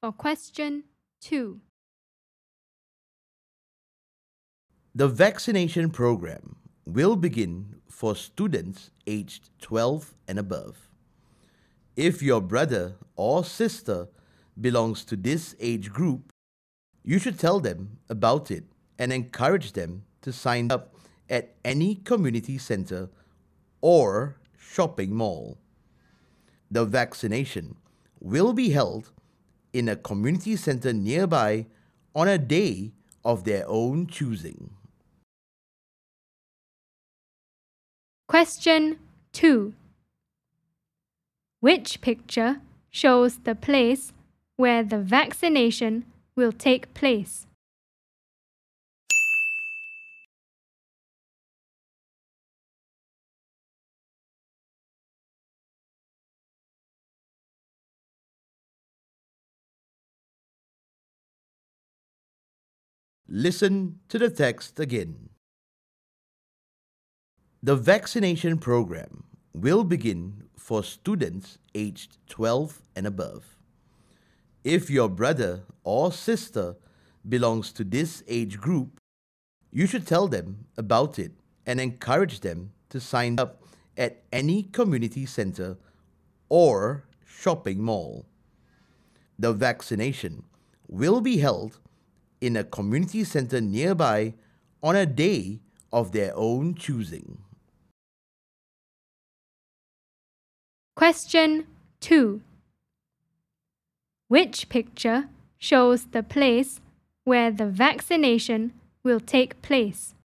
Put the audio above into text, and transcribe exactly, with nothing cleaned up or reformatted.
For question two. The vaccination program will begin for students aged twelve and above. If your brother or sister belongs to this age group, you should tell them about it and encourage them to sign up at any community center or shopping mall. The vaccination will be held in a community center nearby on a day of their own choosing. Question two. Which picture shows the place where the vaccination will take place? Listen to the text again. The vaccination program will begin for students aged twelve and above. If your brother or sister belongs to this age group, you should tell them about it and encourage them to sign up at any community center or shopping mall. The vaccination will be held in a community center nearby on a day of their own choosing. Question two. Which picture shows the place where the vaccination will take place?